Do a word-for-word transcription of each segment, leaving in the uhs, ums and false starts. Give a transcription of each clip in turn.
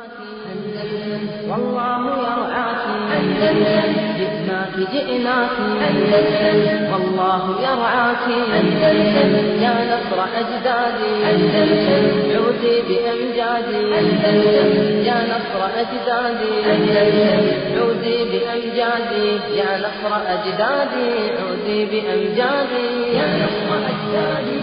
والله يرعاك أندلسن جئناك جئناك أندلسن والله يرعاك أندلسن يا نصر أجدادي أندلسن عودي بأمجادي أندلسن يا نصر أجدادي أندلسن عودي بأمجادي يا نصر أجدادي عودي بأمجادي يا نصر أجدادي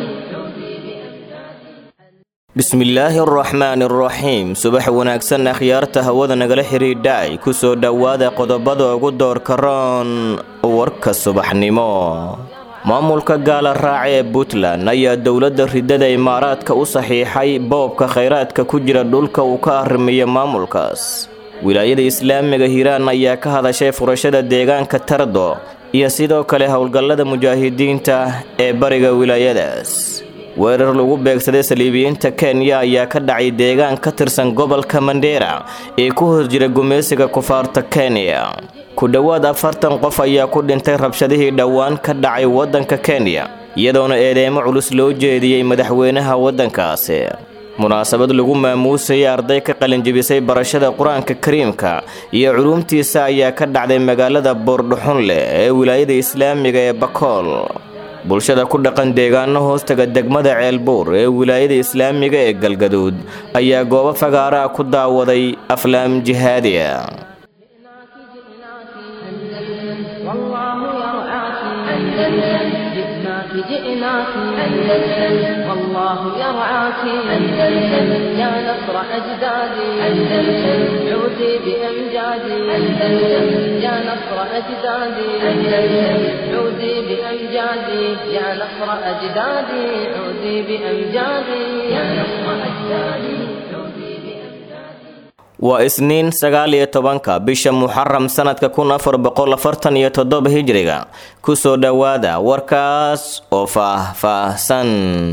bismillaahi araxmaani araxiim subax wanaagsan akhyaarta hawada nagala xiriidhay ku soo dhowaada qodobada ugu doorka roon warka subaxnimo maamulka gaala raaca ee Puntland ayaa dowladda ridada Imaaraadka u saxiixay boobka kheyraadka ku jira dhulka uu ka arrimayo maamulkaas wilaayada Islaamiga Hiiraan ayaa ka hadashay furashada deegaanka Tardo iyo sidoo kale howlgallada mujaahidiinta ee bariga wilaayadaas weerar lagu beegsaday saliibiyiinta Kenya ayaa ka dhacay deegaan ka tirsan gobolka Mandera ee ku hoos jira gumeysiga kufaarta Kenya ku dhawaad afartan qof ayaa ku dhintay rabshadihii dhawaan ka dhacay wadanka Kenya iyadoona eedeymo culus loo jeediyay madaxweynaha wadankaasi munaasabad lagu maamuusay arday ka qalin jabisay barashada Quraanka Kariimka iyo culumtiisa ayaa ka dhacday magaalada Boordhuxunle ee wilaayada Islaamiga ee Bakool bulshada ku dhaqan deegaano hoostaga degmada Ceelbuur ee wilaayada Islaamiga ee Galgaduud ayaa goobo fagaara ku daawaday aflaam jihaadiya جئناك أندلسن والله يرعاك أندلسن يا نصر أجدادي أندلسن عودي بأمجادي أندلسن يا نصر أجدادي أندلسن عودي بأمجادي يا نصر أجدادي عودي بأمجادي يا نصر أجدادي waa isniin sagaal iyo tobanka bisha Muharram sanadka kun afar boqol afartan iyo toddoba hijriga ku soo dhawaada warkaas oo faahfaahsan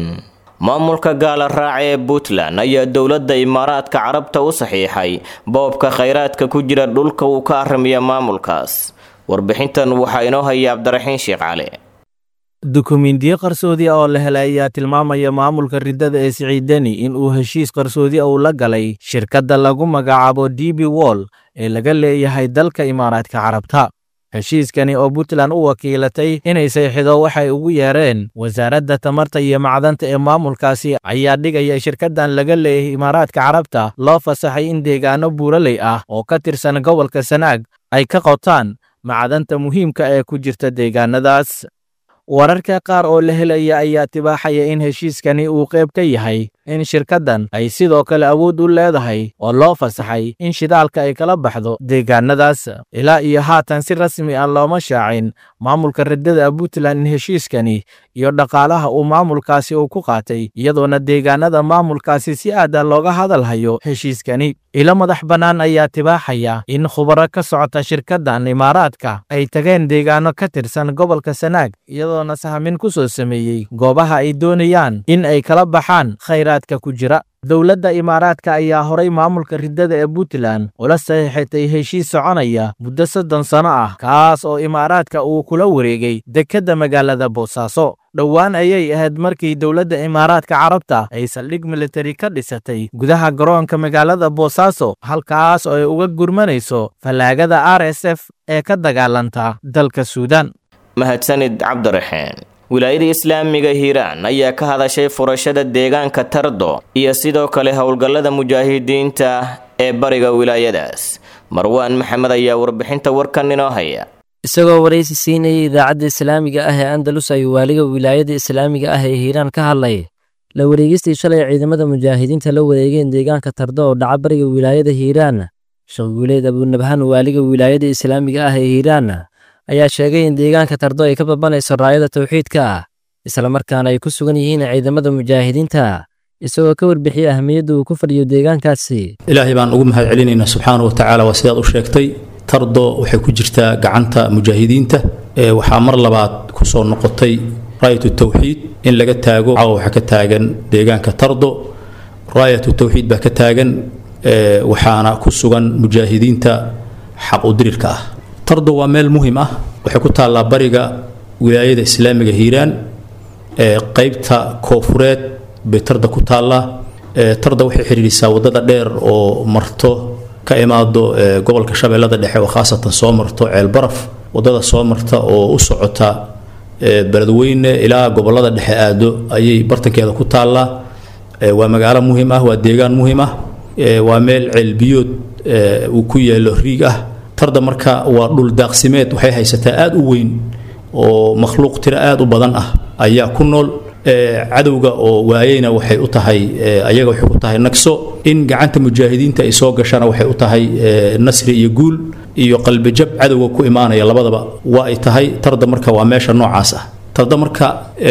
maamulka gaala raaca ee Puntland ayaa dowladda Imaaraadka Carabta u saxiixay boobka kheyraadka ku jira dhulka uu ka arrimayo maamulkaas warbixintan waxa inoo haya Cabdiraxiin Sheekh Cali dukumiintiyo qarsoodi ah oo la helay ayaa tilmaamaya maamulka ridada ee Siciidani in uu heshiis qarsoodi ah uu la galay shirkadda lagu magacaabo D B World ee laga leeyahay dalka Imaaraadka Carabta heshiiskani oo Puntland u wakiilatay inay saxiixdo waxay ugu yeereen wasaaradda tamarta iyo macdanta ee maamulkaasi ayaa dhigaya shirkaddan laga leeyahay Imaaraadka Carabta loo fasaxay in deegaano buuraley ah oo ka tirsan gobolka Sanaag ay ka qotaan macdanta muhiimka ee ku jirta deegaanadaas wararka qaar oo la helaya ayaa tibaaxaya in heshiiskani uu qayb ka yahay in shirkaddan ay sidoo kale awood u leedahay oo loo fasaxay in shidaalka ay kala baxdo deegaanadaas ilaa iyo haatan si rasmi ah looma shaacin maamulka ridada Puntland in heshiiskani iyo dhaqaalaha uu maamulkaasi uu ku qaatay iyadoona deegaanada maamulkaasi si aad ah looga hadalhayo heshiiskani ila madax banaan ayaa tibaaxaya in khubaro ka socota shirkaddan Imaaraadka ay tageen deegaano ka tirsan gobolka Sanaag iyadoona sahamin ku soo sameeyay goobaha ay doonayaan in ay kala baxaan kheyraadka ku jira dowladda Imaaraadka ayaa horay maamulka ridada ee Puntland ula saxiixatay heshiis soconaya muddo soddon sano ah kaas oo Imaaraadka uu kula wareegay dekedda magaalada Boosaaso dhawaan ayay ahayd markii dowladda Imaaraadka Carabta ay saldhig military ka dhisatay gudaha garoonka magaalada Boosaaso halkaas oo ay uga gurmanayso falaagada R S F ee ka dagaalanta dalka Suudaan mahadsanid Cabdiraxiin wilaayada Islaamiga Hiiraan ayaa ka hadashay furashada deegaanka Tardo iyo sidoo kale howlgallada mujaahidiinta ee bariga wilaayadaas Marwaan Maxamed ayaa warbixinta warkan inoo haya isagoo wareysi siinayay idaacadda Islaamiga ah ee Andalus ay waaliga wilaayada Islaamiga ah ee Hiiraan ka hadlay la wareegistii shalay ciidamada mujaahidiinta la wareegeen deegaanka Tardo oo dhaca bariga wilaayada Hiiraan shaqguleed Abu Nabhan waaliga wilaayada Islaamiga ah ee Hiiraan ayaa sheegay in deegaanka Tardo ay ka babanayso raayada tawxiidka isla markaana ay ku sugan yihiin ciidamada mujaahidiinta isagoo ka warbixiyay ahmiyadda uu ku fadhiyo deegaankaasi ilaahay baan ugu mahad celinaynaa subxaanahu wa ta'aala wasiyaad u sheegtay Tardo waxay ku jirtaa gacanta mujaahidiinta ee waxa mar labaad ku soo noqotay raayatu tawxiid in laga taago waxa ka taagan deegaanka Tardo raayatu tawxiid ba ka taagan ee waxaana ku sugan mujaahidiinta xaq u dirirka ah Tardo waa meel muhiim ah waxay ku taalaa bariga wilaayada Islaamiga Hiiraan ee qaybta koofureed bay Tardo ku taalaa tarda waxay xiriirisaa wadada dheer oo marto ka imaado gobolka Shabeellada Dhexe oo khaasatan soo marto Ceel Baraf wadada soo marta oo u socota beledweyne ilaa gobolada dhexe aado ayay bartankeeda ku taala waa magaalo muhiim ah waa deegaan muhiim ah waa meel ceel biyood uu ku yaalo riig ah tarda marka waa dhul daaqsimeed waxay haysataa aad u weyn oo makhluuq tira aad u badan ah ayaa ku nool cadowga oo waayayna waxay u tahay ayaga waxay u tahay naqso in gacanta mujaahidiinta ay soo gashana waxay u tahay nasri iyo guul iyo qalbi jab cadowga ku imaanaya labadaba waa ay tahay tarda marka waa meesha noocaas ah tarda marka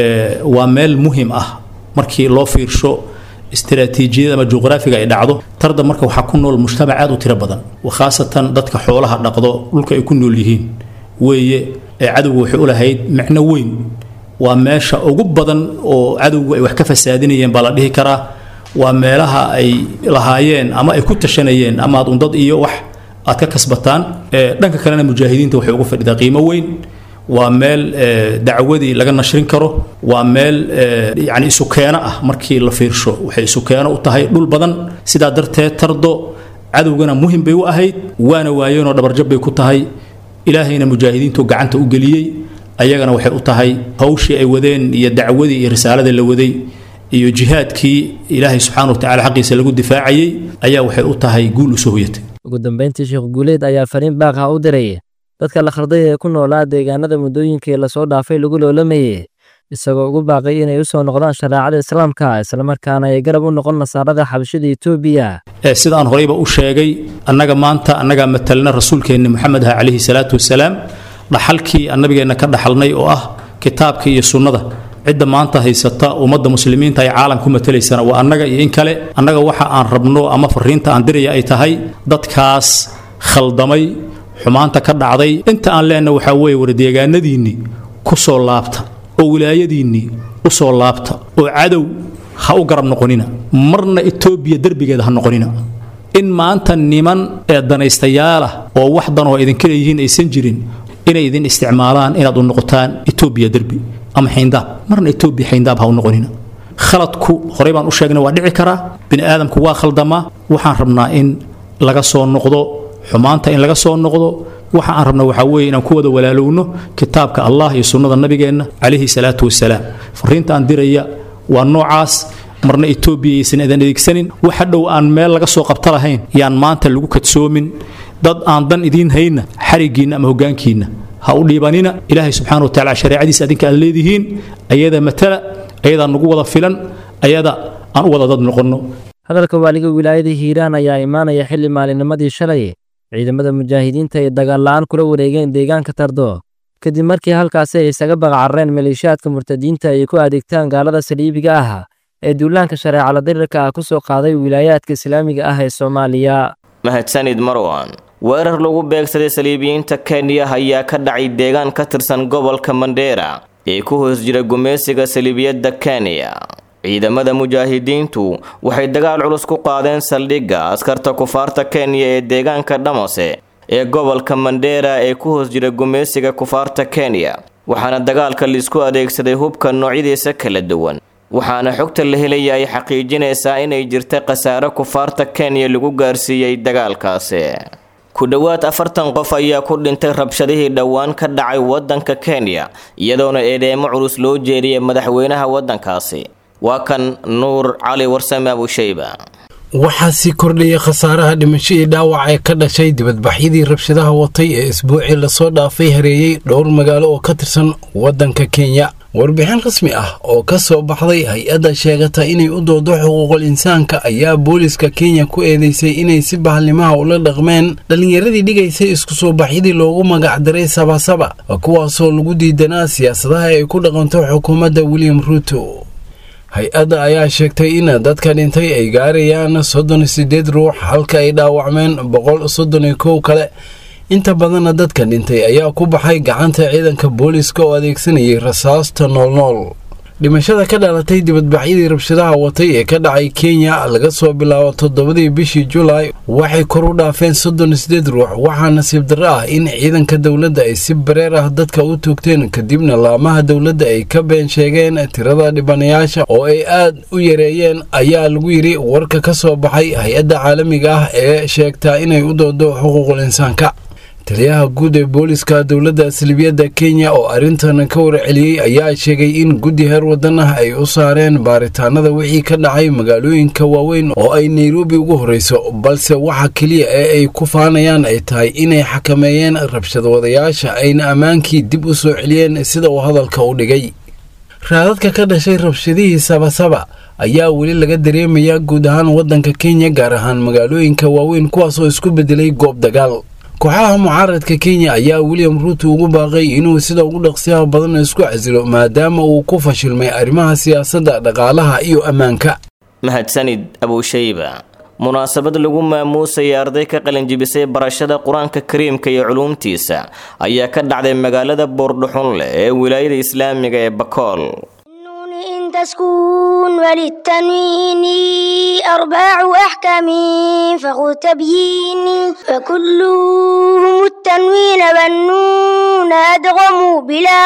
waa meel muhiim ah markii loo fiirsho istiraatiijiyada ama juqraafiga ay dhacdo tarda marka waxa ku nool mujtamac aad u tiro badan wa khaasatan dadka xoolaha dhaqdo dhulka ay ku nool yihiin weeye cadowga waxay u lahayd macno weyn waa meesha ugu badan oo cadowgu ay wax ka fasaadinayeen baa la dhihi karaa waa meelaha ay lahaayeen ama ay ku tashanayeen ama aad undad iyo wax aad ka kasbataan dhanka kalena mujaahidiinta waxay ugu fadhidaa qiimo weyn waa meel dacwadii laga nashrin karo waa meel yani isu keeno ah markii la fiirsho waxay isu keeno u tahay dhul badan sidaa darteed tardo cadowgana muhim bay u ahayd waana waayeenoo dhabarjab bay ku tahay ilaahayna mujaahidiintu gacanta u geliyey ayagana waxay u tahay hawshii ay wadeen iyo dacwadii iyo risaaladii la waday iyo jihaadkii ilaahay subxaanahu wa tacaala xaqiisa lagu difaacayay ayaa waxay u tahay guul u soo hoyatay ugu dambeyntii sheekh guuleed ayaa fariin baaq ah u diray dadka la kharday ee ku noolaa deegaanada muddooyinkii lasoo dhaafay lagu loolamayay isagoo ugu baaqay inay u soo noqdaan shariicada islaamka islamarkaana ay garab u noqon nasaarada xabashida Itoobiya sidaan horeyba u sheegay annaga maanta annaga matalna rasuulkeena Muhammad calayhi salaatu wasalaam dhaxalkii annabigeena ka dhaxalnay oo ah kitaabka iyo sunnada cidda maanta haysata ummadda muslimiinta ay caalamku matalaysana waa annaga iyo in kale annaga waxa aan rabno ama fariinta aan diraya ay tahay dadkaas khaldamay xumaanta ka dhacday inta aan leenahay waxa weeye war deegaanadiinni ku soo laabta oo wilaayadiinni u soo laabta oo cadow ha u garab noqonina marna Itoobiya darbigeeda ha noqonina in maanta niman ee danaystayaal ah oo wax dan oo idin kale yihiin aysan jirin inay idin isticmaalaan inaad u noqotaan Itoobiya darbi ama xindaab marna Itoobiya xindaab ha u noqonina khaladku horey baan u sheegnay waa dhici karaa bini aadamku waa khaldama waxaan rabnaa in laga soo noqdo xumaanta in laga soo noqdo waxa aan rabnaa waxa weeye inaan ku wada walaalowno kitaabka Allah iyo sunnada nabigeena calayhi salaatu wasalaam fariinta aan diraya waa noocaas marna Itoobiya aysan idan adeegsanin waxa dhow aan meel laga soo qabta lahayn yaan maanta lagu kadsoomin dad aan dan idin hayna xarigiina ama hogaankiina ha u dhiibanina ilaahay subxaanahu wa tacaala shariicadiisa adinka aad leedihiin ayada matala ayada nagu wada filan ayada aan u wada dad noqono hadalka waaliga wilaayada Hiiraan ayaa imaanaya xilli maalinimadii shalay ciidamada mujaahidiinta ay dagaal la'aan kula wareegeen deegaanka Tardo kadib markii halkaas ay isaga baqcarreen maleeshiyaadka murtadiinta ay ku adeegtaan gaalada saliibiga ah ee duulaanka shariicada dirirka ah ku soo qaaday wilaayadka islaamiga ah ee Soomaaliya mahadsanid Marwan weerar lagu beegsaday saliibiyiinta Kenya ayaa ka dhacay deegaan ka tirsan gobolka Mandera ee ku hoos jira gumeysiga saliibiyada Kenya ciidamada mujaahidiintu waxay dagaal culus ku qaadeen saldhigga askarta kufaarta Kenya ee deegaanka Dhamose ee gobolka Mandera ee ku hoos jira gumeysiga kufaarta Kenya waxaana dagaalka la isku adeegsaday hubka noocyadiisa kala duwan waxaana xogta la helay ay xaqiijinaysaa inay jirto khasaare kufaarta Kenya lagu gaarsiiyay dagaalkaasi ku dhawaad afartan qof ayaa ku dhintay rabshadihii dhawaan ka dhacay wadanka Kenya iyadoona eedeemo culus loo jeeriyay madaxweynaha wadankaasi waa kan Nuur Cali Warsame Abu Shayba waxaa sii kordhayay khasaaraha dhimasho iyo dhaawac ee ka dhashay dibadbaxyadii rabshadaha watay ee isbuucii lasoo dhaafay hareeyay dhowr magaalo oo ka tirsan wadanka Kenya warbixin rasmi ah oo ka soo baxday hay-adda sheegata inay u doodo xuquuqul insaanka ayaa booliska Kenya ku eedeysay inay si bahalimaha ula dhaqmeen dhalinyaradii dhigaysay isku soo baxyadii loogu magac daray Sabasaba kuwaasoo lagu diidanaa siyaasadaha ay ku dhaqanto xukuumadda William Ruto hay-adda ayaa sheegtay in dadka dhintay ay gaarayaan soddon iyo siddeed ruux halka ay dhaawacmeen boqol soddon iyo kow kale inta badan dadka dhintay ayaa ku baxay gacanta ciidanka booliska oo adeegsanayay rasaasta noolnool dhimashada ka dhalatay dibadbaxyadii rabshadaha watay ee ka dhacay Kenya laga soo bilaabo toddobadii bishii July waxay kor u dhaafeen soddon iyo siddeed ruux waxaana nasiib darro ah in ciidanka dawladda ay si bareer ah dadka u toogteen kadibna laamaha dawladda ay ka been sheegeen tirada dhibanayaasha oo ay aad u yareeyeen ayaa lagu yiri warka ka soo baxay hay'adda caalamiga ah ee sheegta inay u doodo xuquuqul insaanka. taliyaha guud ee booliska dawladda Salibiyada Kenya oo arintan ka warceliyay ayaa sheegay in guddi heer wadan ah ay u saareen baaritaanada wixii ka dhacay magaalooyinka waaweyn oo ay Nairobi ugu horeyso balse waxa kaliya ee ay ku faanayaan ay tahay inay xakameeyeen rabshadoodayaasha ayna amaankii dib u soo celiyeen sida uu hadalka u dhigay. raadadka ka dhashay rabshadihii Sabasaba ayaa weli laga dareemayaa guud ahaan wadanka Kenya gaar ahaan magaalooyinka waaweyn kuwaas oo isku bedelay goob dagaal. kooxaha mucaaradka Kenya ayaa William Ruto ugu baaqay inuu sida ugu dhaqsiyaha badan isku casilo maadaama uu ku fashilmay arrimaha siyaasadda dhaqaalaha iyo ammaanka. mahadsanid Abu Shayba. munaasabad lagu maamuusay arday ka qalin jibisay barashada Quraanka Kariimka iyo culuumtiisa ayaa ka dhacday magaalada Boordhuxunle ee wilaayada Islaamiga ee Bakool. تسكون وللتنوين أربع أحكام فخذ تبيين فكلهم التنوين والنون أدغموا بلا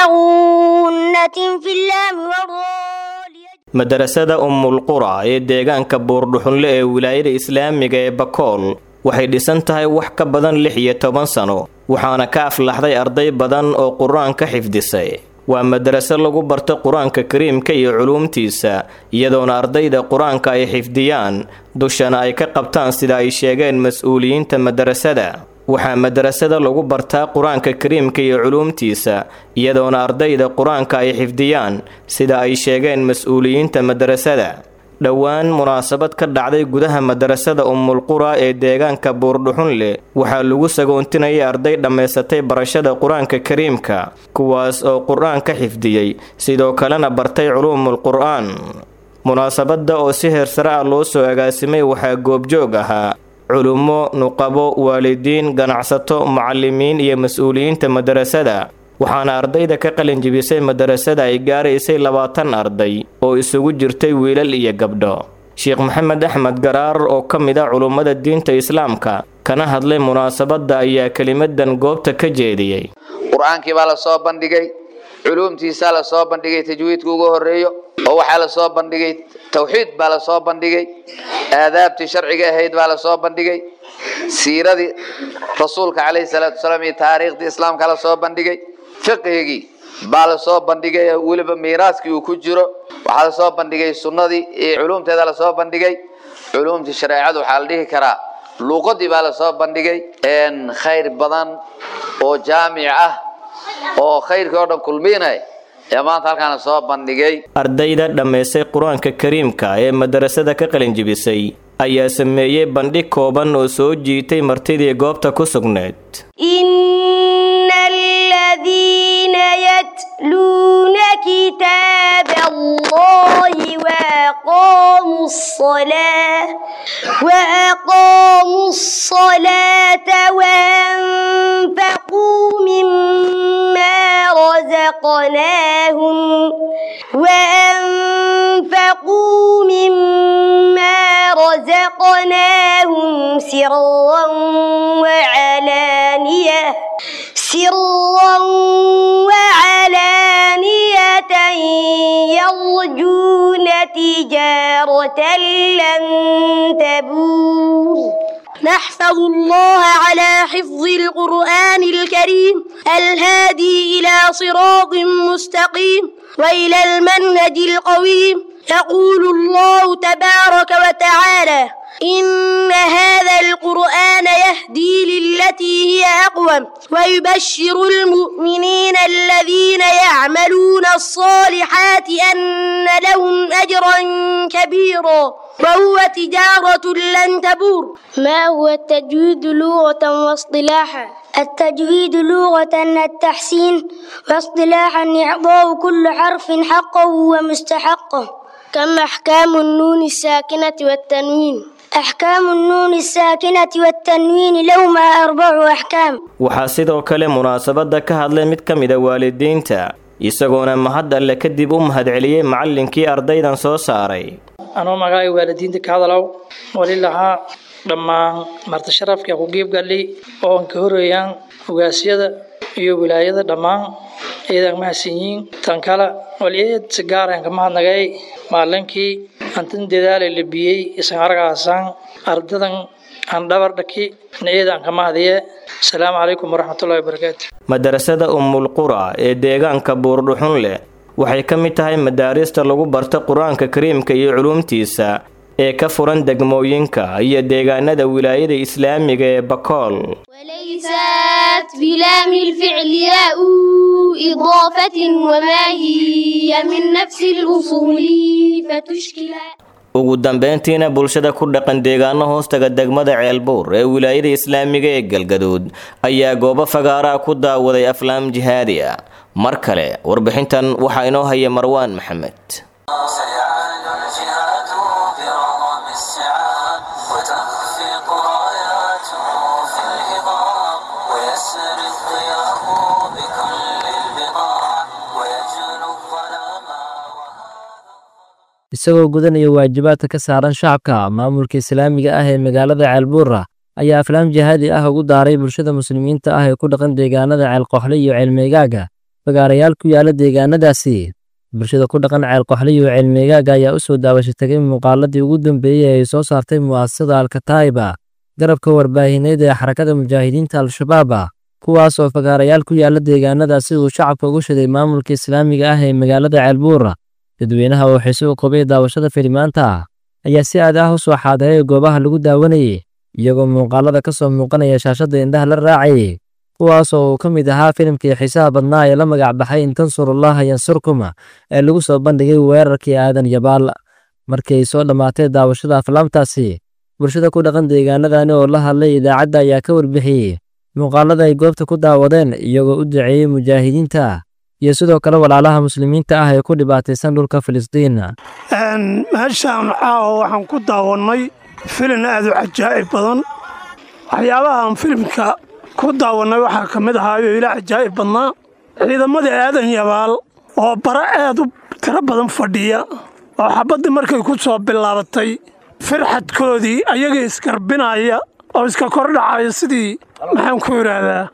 غنة في اللام والراء. madarasada Ummul Qura ee deegaanka Boordhuxunle ee wilaayada Islaamiga ee Bakool waxay dhisan tahay wax ka badan lix iyo toban sano waxaana ka aflaxday arday badan oo Quraanka xifdisay. waa madrasa lagu barto Quraanka Kariimka iyo culuumtiisa iyadoona ardayda Quraanka ay xifdiyaan dushana ay ka qabtaan sida ay sheegeen mas'uuliyiinta madrasada. waxaa madrasada lagu bartaa Quraanka Kariimka iyo culuumtiisa iyadoona ardayda Quraanka ay xifdiyaan sida ay sheegeen mas'uuliyiinta madrasada. dhowaan munaasabad ka dhacday gudaha madrasada Ummul Qura ee deegaanka Boordhuxunle waxaa lagu sagoontinayay arday dhammaysatay barashada Quraanka Kariimka kuwaas oo Quraanka xifdiyay sidoo kalena bartay culuumul Qur'aan. munaasabada oo si heer sare ah loo soo agaasimay waxaa goobjoog ahaa culumo, nuqabo, waalidiin, ganacsato, macallimiin iyo mas'uuliyiinta madrasada. waxaana ardayda ka qalin jibisay madrasada ay gaaraysay labaatan arday oo isugu jirtay wiilal iyo gabdho. Sheekh Maxamed Axmed Garaar oo ka mid ah culimada diinta Islaamka kana hadlay munaasabada ayaa kelimadan goobta ka jeediyay. Qur'aankii baa la soo bandhigay, culuumtiisa la soo bandhigay, tajwiidka ugu horeeyo oo waxa la soo bandhigay, tawxiid baa la soo bandhigay, aadaabtii sharciga ahayd baa la soo bandhigay, siiradii rasuulka calayhi salaatu wasalaam iyo taariikhdii islaamka la soo bandhigay, fiqhigii baa la soo bandhigay waliba miiraaskii uu ku jiro waxa la soo bandhigay sunnadii iyo culuumteeda la soo bandhigay. culuumtii shariicadu waxa la dhihi karaa luqadii baa la soo bandhigay een khayr badan oo jaamic ah oo khayrka oo dhan kulminay ee maanta halkaan soo bandhigay. ardayda dhammaysay Quraanka Kariimka ee madrasada ka qalin jibisay ayaa sameeyay bandhig kooban oo soo jiitay martidii goobta ku sugneed. الذين يتلون كتاب الله وأقاموا الصلاة وأقاموا الصلاة وأنفقوا مما رزقناهم وأنفقوا مما رزقناهم سرا وعلانية سرا وعلانية يرجون تجارة لن تبور. نحفظ الله على حفظ القرآن الكريم الهادي إلى صراط مستقيم وإلى المنهج القويم. يقول الله تبارك وتعالى إن هذا القرآن يهدي للتي هي أقوم ويبشر المؤمنين الذين يعملون الصالحات أن لهم أجرا كبيرا وهو تجارة لن تبور. ما هو التجويد لغة واصطلاحا؟ التجويد لغة التحسين واصطلاحا إعطاء كل حرف حقه ومستحقه. كم أحكام النون الساكنة والتنوين؟ أحكام النون الساكنة والتنوين لهما أربع أحكام. waxaa sidoo kale munaasabada ka hadlay mid ka mid ah waalidiinta isagoona mahad alle kadib u mahadceliyey macallinkii ardaydan soo saaray. anoo magacay waalidiinta ka hadalow wali lahaa dhammaan marti sharafka ku geebgalay oo aan ka horeeyaan ugaasiyada iyo wilaayada dhammaan ciidan mahadsanyiin tan kale waliyeed si gaar ah ka mahadnagay maalinkii antan dadaalay labiyey isan argaasan ardadan aan dhabar dhaki ciidan ka mahadiye. Assalaamu calaykum waraxmatullaahi wabarakaatuh. madarasada Ummul Qura ee deegaanka Buurdhuxun leh waxay ka mid tahay madaarista lagu barto Quraanka Kariimka iyo culuumtiisa ee ka furan degmooyinka iyo deegaanada wilaayada Islaamiga ee Bakool. وليست بلام الفعل ياء إضافة وما هي من نفس الأصول فتشكل. ugu dambeyntiina bulshada ku dhaqan deegaano hoostaga degmada Ceelbuur ee wilaayada Islaamiga ee Galgaduud ayaa goobo fagaara ku daawaday aflaam jihaadi ah. mar kale warbixintan waxa inoo haya Marwaan Maxamed. isagoo gudanaya waajibaadka ka saaran shacabka maamulka islaamiga ah ee magaalada Ceelbuur ayaa aflaam jihaadi ah ugu daaray bulshada muslimiinta ah ee ku dhaqan deegaanada Ceelqoxle iyo Ceelmeegaaga fagaarayaal ku yaala deegaanadaasi. bulshada ku dhaqan Ceelqoxle iyo Ceelmeegaaga ayaa u soo daawashay tagay muuqaaladii ugu dambeeyay ee ay soo saartay mu'aasasada Al-Kataiba garabka warbaahineed ee xarakada mujaahidiinta Al-Shabaab kuwaas oo fagaarayaal ku yaala deegaanadaasi uu shacabka ugu shiday maamulka islaamiga ah ee magaalada Ceelbuur. dadweynaha oo xiiso u qabay daawashada filimaanta ayaa si aad ah u soo xaadiray goobaha lagu daawanayay iyagoo muuqaalada ka soo muuqanaya shaashada indhaha la raacay kuwaas oo ka mid ahaa filimkii xiisaha badnaa ee la magac baxay Intansurullaha Yansurkum ee lagu soo bandhigay weerarkii Aadan Yabaal. markii ay soo dhamaatay daawashada aflaamtaasi bulshada ku dhaqan deegaanadani oo la hadlay idaacadda ayaa ka warbixiyay muuqaalada ay goobta ku daawadeen iyagoo u duceeyay mujaahidiinta iyo sidoo kale walaalaha muslimiinta ah ee ku dhibaataysan dhulka Filistiin. een meeshaan waxaan ku daawanay filim aad u cajaa'ib badan. waxyaabaha aan filimka ku daawanay waxaa ka mid ahaa ila cajaa'ib badnaa ciidamada Aadan Yabaal oo bara aad u tiro badan fadhiya oo xabadii markay ku soo bilaabatay firxadkoodii ayaga iskarbinaya oo iska kordhacaya sidii maxaan ku yiraahdaa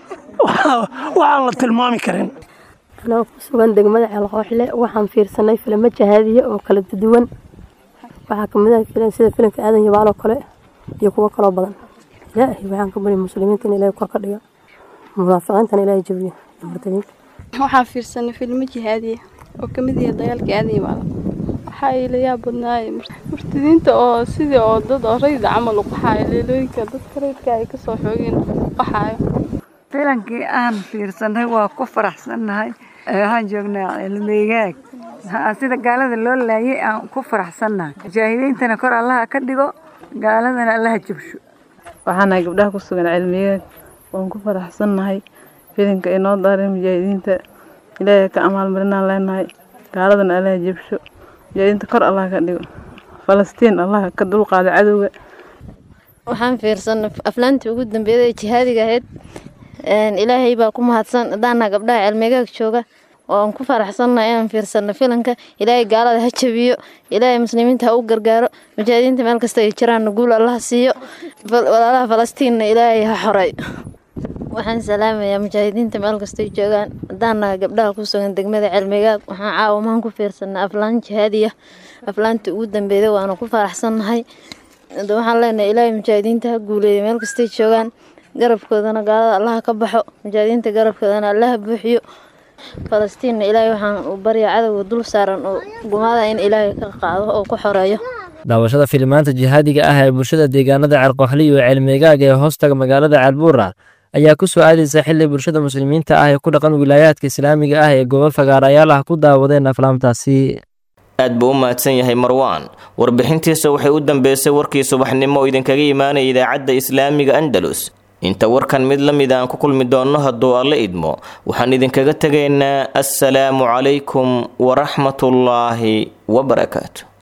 waxaan la tilmaami karin. أنا كسوغان دغمدا Ceelqoxle waxaan fiirsanay filmo jihaadiye oo kala duwan waxa kamid ah filim sida filimka Aadan Yabaal oo kale iyo kuwa kale badan. ilaahay waxaan ka bari muslimiinta in ilaahay kor ka dhigo munaafiqiinta ilaahay jabiyo martaniin. waxaan fiirsanay filmo jihaadiye oo kamid ah dagaalka Aadan Yabaal waxa ay la yaab badnaayeen murtadiinta oo sidii oo dad oo rayid camal u qaxay leelooyinka dadka rayidka ay ka soo xoogeen qaxayo. filankii aan fiirsanay waa ku faraxsanahay waxaan joognaa Ceelmeegaag sida gaalada loo laayay aan ku faraxsanahay mujaahidiintana kor Allah ka dhigo gaaladana Allah jabsho. waxaan gabdhaha ku sugan Ceelmeegaag waan ku faraxsanahay filimka inoo daaray mujaahidiinta ilaahay ka amal marinaan leenahay gaaladana Allah jabsho mujaahidiinta kor Allah ka dhigo Falastiin Allah ka dulqaado cadowga. waxaan fiirsanay aflaantii ugu dambeeyay jihaadiga ahayd een ilaahay baa ku mahadsan daana gabdhaha Ceelmeegaag jooga oo aan ku faraxsanahay inaan fiirsano filanka ilaahay gaalada ha jabiyo ilaahay muslimiinta ha u gargaaro mujaahidiinta meel kasta ay jiraan guul Allah siiyo walaalaha Falastiin ilaahay ha xoray. waxaan salaamayaa mujaahidiinta meel kasta ay joogaan daana gabdhaha ku sugan degmada Ceelmeegaag waxaan caawamaan ku fiirsanaa aflaan jihaadiya aflaantii ugu dambeeyay waana ku faraxsanahay waxaan leenahay ilaahay mujaahidiinta ha guuleeyo meel kasta ay joogaan garabkoodana gaalada Allah ka baxo mujaahidiinta garabkoodana Allah buuxiyo Falastiin ilaahay waxaan u baryaa cadawga dul saaran oo gumaada in ilaahay ka qaado oo ku xoreeyo. daawashada filimaanta jihaadiga ah ee bulshada deegaanada Ceelqoxle iyo Ceelmeegaag ee hoostaga magaalada Ceelbuur ayaa ku soo aadaysa xilli bulshada muslimiinta ah ee ku dhaqan wilaayaadka islaamiga ah ee gobol fagaarayaal ah ku daawadeen aflaamtaasi. aad buu u mahadsan yahay Marwaan. warbixintiisa waxay u dambeysay warkii subaxnimo oo idinkaga imaanay idaacadda Islaamiga Andalus. inta warkan mid la mid aan ku kulmi doono hadduu Alle idmo waxaan idinkaga tagaynaa assalaamu calaykum wa raxmatullaahi wa barakaatuh.